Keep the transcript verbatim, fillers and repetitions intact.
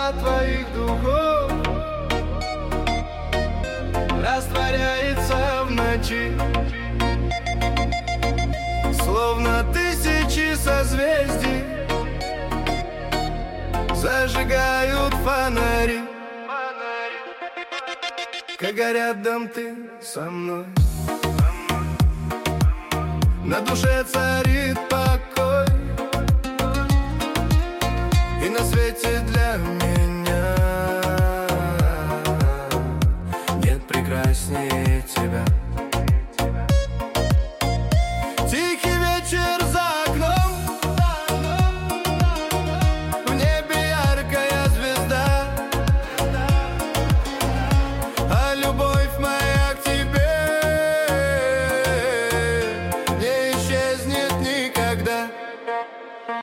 аромат твоих духов растворяется в ночи, словно тысячи созвездий зажигают фонари, когда рядом ты со мной. На душе царит покой, и на свете для меня